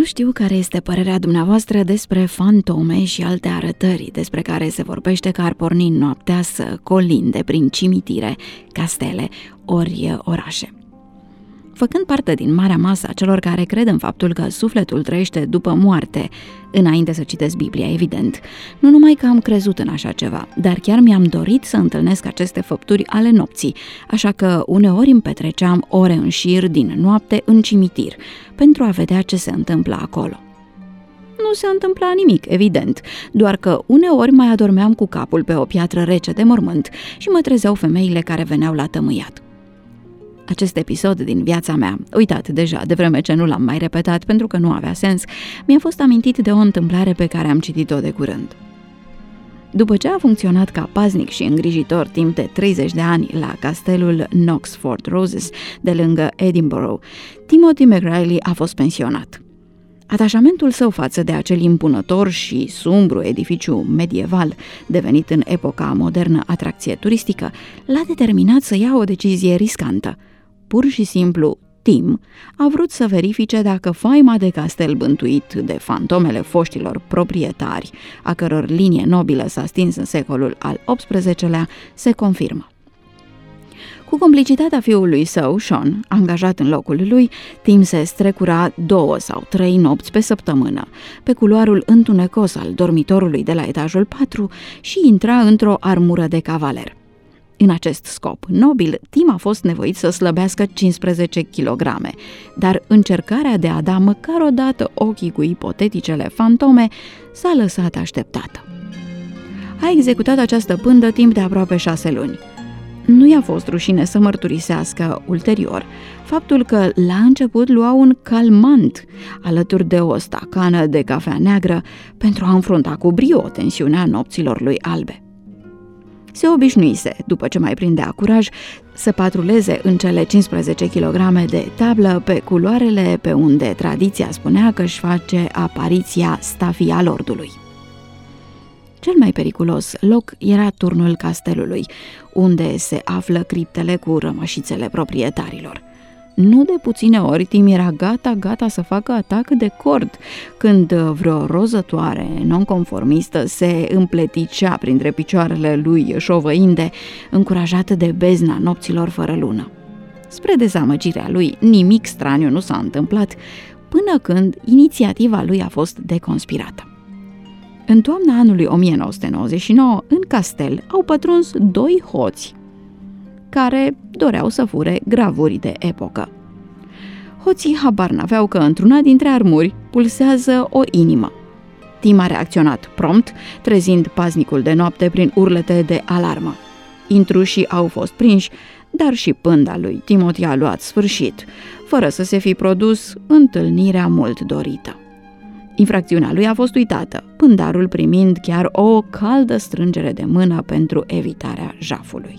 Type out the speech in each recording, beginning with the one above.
Nu știu care este părerea dumneavoastră despre fantome și alte arătări despre care se vorbește că ar porni noaptea să colinde prin cimitire, castele ori orașe. Făcând parte din marea masă a celor care cred în faptul că sufletul trăiește după moarte, înainte să citesc Biblia, evident, nu numai că am crezut în așa ceva, dar chiar mi-am dorit să întâlnesc aceste făpturi ale nopții, așa că uneori îmi petreceam ore în șir din noapte în cimitir, pentru a vedea ce se întâmplă acolo. Nu se întâmpla nimic, evident, doar că uneori mai adormeam cu capul pe o piatră rece de mormânt și mă trezeau femeile care veneau la tămâiat. Acest episod din viața mea, uitat deja de vreme ce nu l-am mai repetat pentru că nu avea sens, mi-a fost amintit de o întâmplare pe care am citit-o de curând. După ce a funcționat ca paznic și îngrijitor timp de 30 de ani la castelul Knoxford Roses de lângă Edinburgh, Timothy McRae a fost pensionat. Atașamentul său față de acel impunător și sumbru edificiu medieval, devenit în epoca modernă atracție turistică, l-a determinat să ia o decizie riscantă. Pur și simplu, Tim a vrut să verifice dacă faima de castel bântuit de fantomele foștilor proprietari, a căror linie nobilă s-a stins în secolul al XVIII-lea, se confirmă. Cu complicitatea fiului său, Sean, angajat în locul lui, Tim se strecura 2 sau 3 nopți pe săptămână pe culoarul întunecos al dormitorului de la etajul 4 și intra într-o armură de cavaler. În acest scop nobil, Tim a fost nevoit să slăbească 15 kg, dar încercarea de a da măcar o dată ochii cu ipoteticele fantome s-a lăsat așteptată. A executat această pândă timp de aproape 6 luni. Nu i-a fost rușine să mărturisească ulterior faptul că la început lua un calmant alături de o stacană de cafea neagră pentru a înfrunta cu brio tensiunea nopților lui albe. Se obișnuise, după ce mai prindea curaj, să patruleze în cele 15 kg de tablă pe culoarele pe unde tradiția spunea că își face apariția stafia lordului. Cel mai periculos loc era turnul castelului, unde se află criptele cu rămășițele proprietarilor. Nu de puține ori Tim era gata să facă atac de cord, când vreo rozătoare nonconformistă se împleticea printre picioarele lui șovăinde, încurajată de bezna nopților fără lună. Spre dezamăgirea lui, nimic straniu nu s-a întâmplat, până când inițiativa lui a fost deconspirată. În toamna anului 1999, în castel au pătruns 2 hoți care doreau să fure gravuri de epocă. Hoții habar n-aveau că într-una dintre armuri pulsează o inimă. Tim a reacționat prompt, trezind paznicul de noapte prin urlete de alarmă. Intrușii au fost prinși, dar și pânda lui Timothy a luat sfârșit, fără să se fi produs întâlnirea mult dorită. Infracțiunea lui a fost uitată, pândarul primind chiar o caldă strângere de mână pentru evitarea jafului.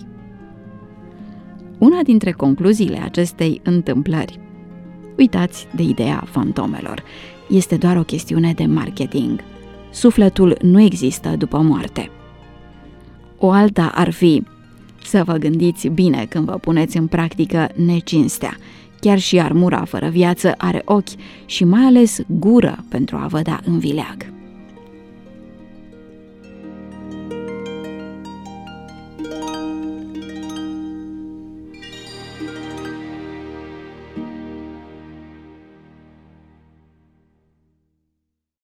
Una dintre concluziile acestei întâmplări: uitați de ideea fantomelor, este doar o chestiune de marketing. Sufletul nu există după moarte. O alta ar fi să vă gândiți bine când vă puneți în practică necinstea. Chiar și armura fără viață are ochi și mai ales gură pentru a vă da în vileag.